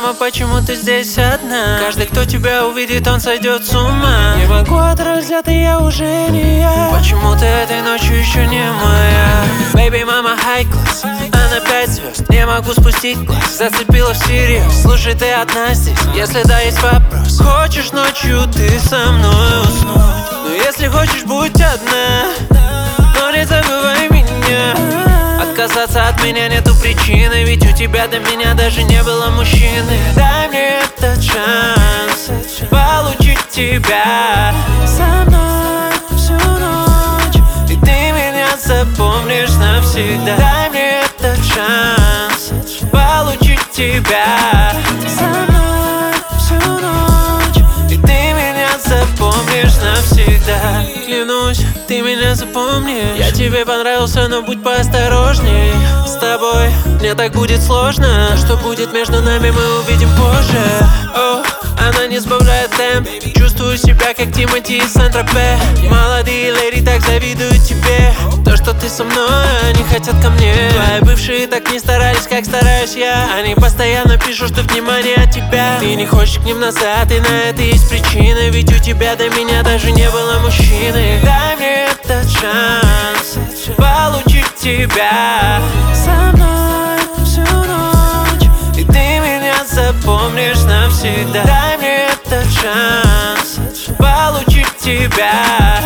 мама, почему ты здесь одна? Каждый, кто тебя увидит, он сойдет с ума. Не могу отрать, ты я уже не я. Почему ты этой ночью еще не моя? Baby, мама, high class, она 5 звезд, не могу спустить глаз. Зацепила всерьез, слушай, ты одна здесь? Если да, есть вопрос. Хочешь ночью ты со мной уснуть? Ну если хочешь, будь одна, но не забывай меня. Отказаться от меня нету причины, ведь у тебя до меня даже не было мужчины. Дай мне этот шанс получить тебя со мной всю ночь, и ты меня запомнишь навсегда. Дай мне этот шанс получить тебя со мной всю ночь, и ты меня запомнишь навсегда. Клянусь, ты меня запомнишь. Я тебе понравился, но будь поосторожней. С тобой мне так будет сложно. Что будет между нами, мы увидим позже. О, она не сбавляет темп. Чувствую себя как Тимати из Сент-Тропе. Молодые леди так завидуют тебе. То, что ты со мной, они хотят ко мне. Твои бывшие так не старались, как стараюсь я. Они постоянно пишут, что внимание от тебя. Ты не хочешь к ним назад, и на это есть причина. Ведь у тебя до меня даже не было мужчины. Дай мне этот шанс получить тебя со мной всю ночь, и ты меня запомнишь навсегда. Дай мне этот шанс получить тебя